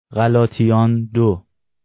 غلاطیان 2.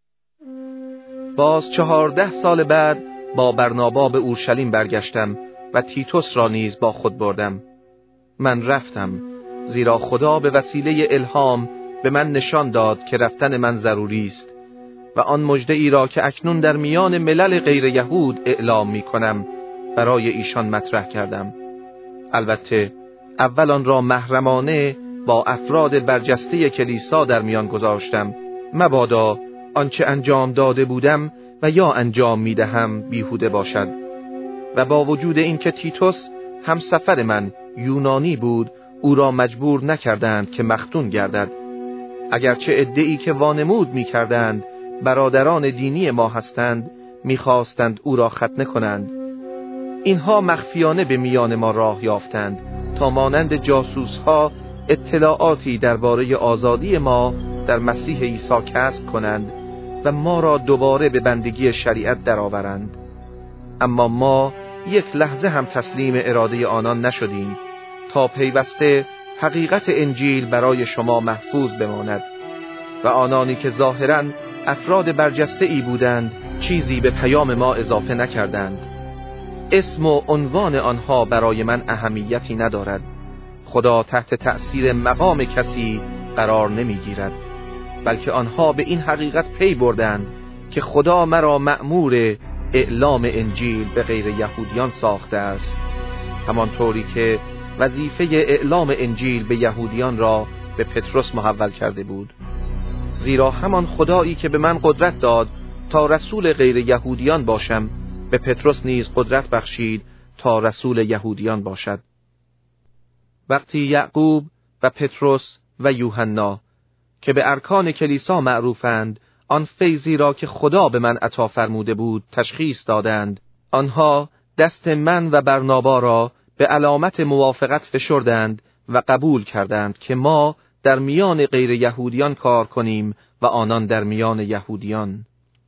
باز 14 سال بعد با برنابا به اورشلیم برگشتم و تیتوس را نیز با خود بردم. من رفتم زیرا خدا به وسیله الهام به من نشان داد که رفتن من ضروری است و آن مژده ای را که اکنون در میان ملل غیر یهود اعلام می کنم برای ایشان مطرح کردم. البته اول آن را محرمانه با افراد برجسته کلیسا در میان گذاشتم، مبادا آنچه انجام داده بودم و یا انجام می دهم بیهوده باشد. و با وجود این که تیتوس همسفر من یونانی بود، او را مجبور نکردند که مختون گردد، اگرچه عده‌ای که وانمود می کردند برادران دینی ما هستند می‌خواستند او را ختنه کنند. اینها مخفیانه به میان ما راه یافتند تا مانند جاسوس‌ها اطلاعاتی درباره آزادی ما در مسیح عیسی کسب کنند و ما را دوباره به بندگی شریعت درآورند. اما ما یک لحظه هم تسلیم اراده آنان نشدیم تا پیوسته حقیقت انجیل برای شما محفوظ بماند و آنانی که ظاهراً افراد برجسته ای بودند چیزی به پیام ما اضافه نکردند. اسم و عنوان آنها برای من اهمیتی ندارد. خدا تحت تأثیر مقام کسی قرار نمیگیرد، بلکه آنها به این حقیقت پی بردند که خدا مرا مأمور اعلام انجیل به غیر یهودیان ساخته است، همانطوری که وظیفه اعلام انجیل به یهودیان را به پتروس محول کرده بود. زیرا همان خدایی که به من قدرت داد تا رسول غیر یهودیان باشم، به پتروس نیز قدرت بخشید تا رسول یهودیان باشد. وقتی یعقوب و پتروس و یوحنا که به ارکان کلیسا معروفند آن فیضی را که خدا به من عطا فرموده بود تشخیص دادند، آنها دست من و برنابا را به علامت موافقت فشردند و قبول کردند که ما در میان غیر یهودیان کار کنیم و آنان در میان یهودیان.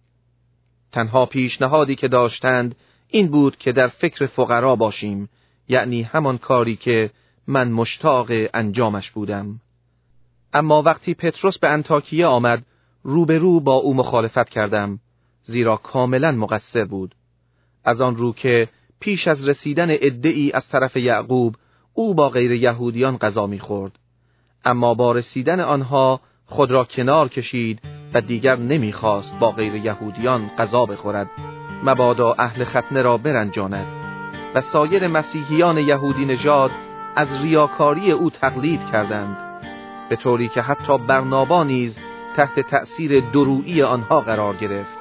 تنها پیشنهادی که داشتند این بود که در فکر فقرا باشیم، یعنی همان کاری که من مشتاق انجامش بودم. اما وقتی پتروس به انطاکیه آمد روبرو با او مخالفت کردم، زیرا کاملا مقصر بود. از آن رو که پیش از رسیدن عده‌ای از طرف یعقوب او با غیر یهودیان غذا می‌خورد، اما با رسیدن آنها خود را کنار کشید و دیگر نمی‌خواست با غیر یهودیان غذا بخورد، مبادا اهل ختنه را برنجاند. و سایر مسیحیان یهودی نژاد از ریاکاری او تقلید کردند، به طوری که حتی برنابا نیز تحت تأثیر درویی آنها قرار گرفت.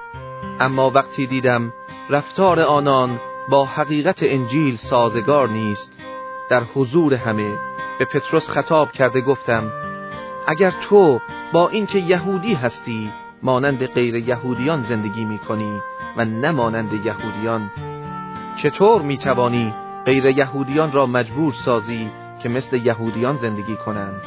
اما وقتی دیدم رفتار آنان با حقیقت انجیل سازگار نیست، در حضور همه به پتروس خطاب کرده گفتم: اگر تو با اینکه یهودی هستی مانند غیر یهودیان زندگی می‌کنی و نه مانند یهودیان، چطور می‌توانی غیر یهودیان را مجبور سازی که مثل یهودیان زندگی کنند؟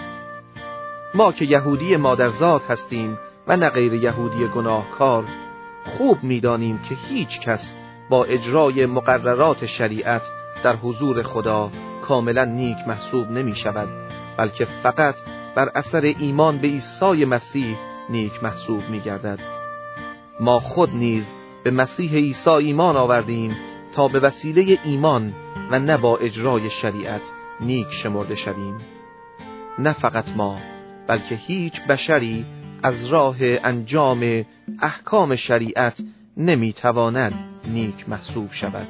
ما که یهودی مادرزاد هستیم و نه غیر یهودی گناهکار، خوب می‌دانیم که هیچ کس با اجرای مقررات شریعت در حضور خدا کاملا نیک محسوب نمی‌شود، بلکه فقط بر اثر ایمان به عیسی مسیح نیک محسوب می‌گردد. ما خود نیز به مسیح عیسی ایمان آوردیم تا به وسیله ایمان و نه با اجرای شریعت نیک شمرده شویم. نه فقط ما، بلکه هیچ بشری از راه انجام احکام شریعت نمیتواند نیک محسوب شود.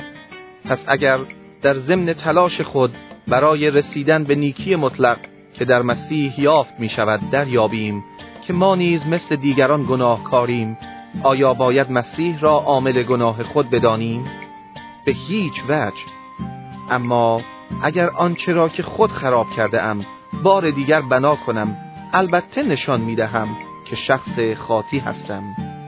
پس اگر در ضمن تلاش خود برای رسیدن به نیکی مطلق که در مسیح یافت می شود دریابیم که ما نیز مثل دیگران گناهکاریم، آیا باید مسیح را عامل گناه خود بدانیم؟ به هیچ وجه. اما اگر آنچه را که خود خراب کرده ام بار دیگر بنا کنم، البته نشان می دهم که شخص خاطی هستم.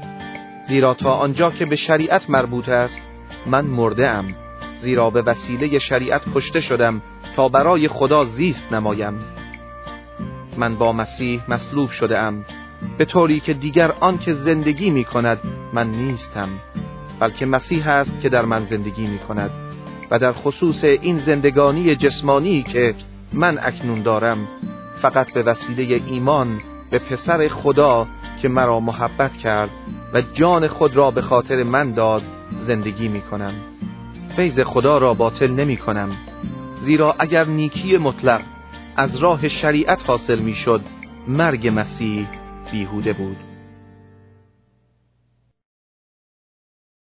زیرا تا آنجا که به شریعت مربوط است من مرده ام، زیرا به وسیله شریعت کشته شدم تا برای خدا زیست نمایم. من با مسیح مصلوب شده ام، به طوری که دیگر آن که زندگی می کند من نیستم، بلکه مسیح است که در من زندگی می کند. و در خصوص این زندگانی جسمانی که من اکنون دارم، فقط به وسیله ایمان به پسر خدا که مرا محبت کرد و جان خود را به خاطر من داد زندگی می کنم. فیض خدا را باطل نمی کنم، زیرا اگر نیکی مطلق از راه شریعت حاصل می شد، مرگ مسیح بیهوده بود.